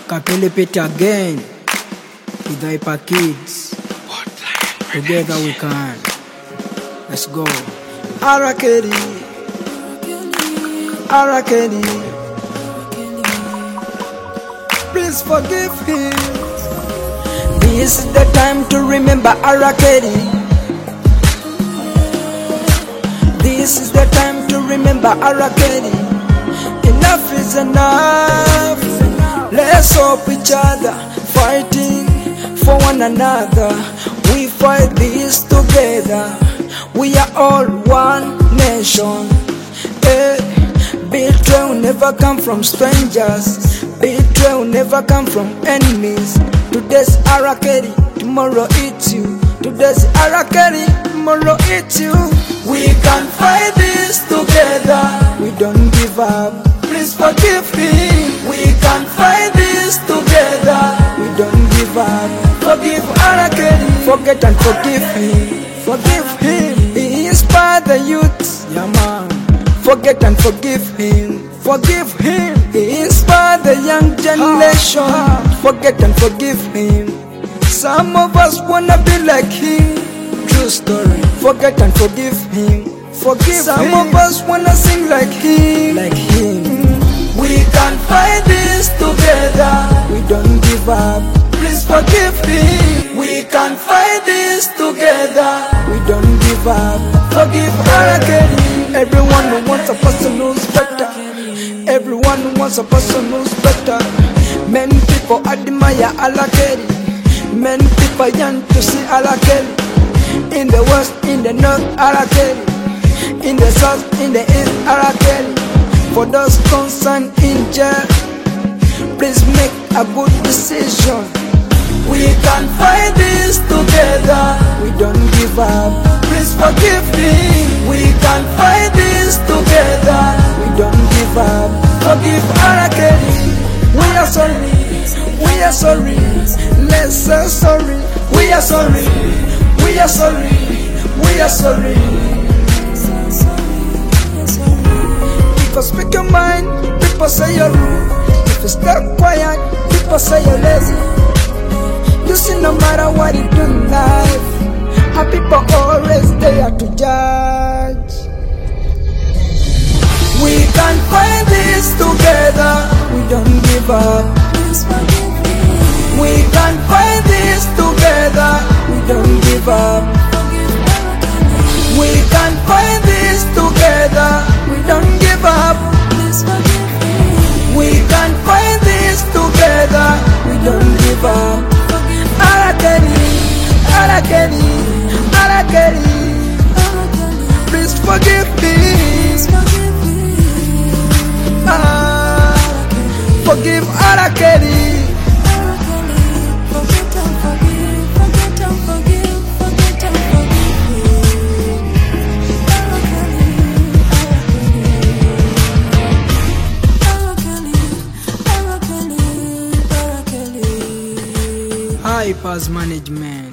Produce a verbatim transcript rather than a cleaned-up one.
Kapelipit again with the Hyper Kids. Together we can. Let's go. Arakeri, Arakeri, please forgive him. This is the time to remember Arakeri. This is the time to remember Arakeri. Enough is enough. Let's help each other, fighting for one another. We fight this together. We are all one nation. Eh, betrayal never come from strangers. Betrayal never come from enemies. Today's Arakeri, tomorrow it's you. Today's Arakeri, tomorrow it's you. We can fight this together. We don't give up. Please forgive me. We can fight this together. We don't give up. Forgive Arakeri. Forget and forgive him. Forgive him. He inspired the youth. Yeah, man. Forget and forgive him. Forgive him. He inspired the young generation. Forget and forgive him. Some of us wanna be like him. True story. Forget and forgive him. Forgive Some him. Some of us wanna sing like him. Like him. We can fight this together. We don't give up. Please forgive me. We can fight this together. We don't give up. Forgive Arakeri. Everyone who wants a person who's better. Everyone who wants a person who's better. Many people admire Arakeri. Many people yearn to see Arakeri. In the west, in the north, Arakeri. In the south, in the east, Arakeri. For those concerned in jail, please make a good decision. We can fight this together. We don't give up. Please forgive me. We can fight this together. We don't give up. Forgive Arakeri. We are sorry. We are sorry. Let's say sorry. We are sorry. We are sorry. We are sorry. People speak your mind. People say you're rude. If you stay quiet, people say you're lazy. You see, no matter what you do in life, our people always there to judge. We can fight this together. We don't give up. We can fight this together. We don't give up. We can fight this together. We don't give up. We can fight this together. We don't give up. Arakeri, Arakeri, Arakeri, please forgive me. Ah, forgive Arakeri. Hyper's management.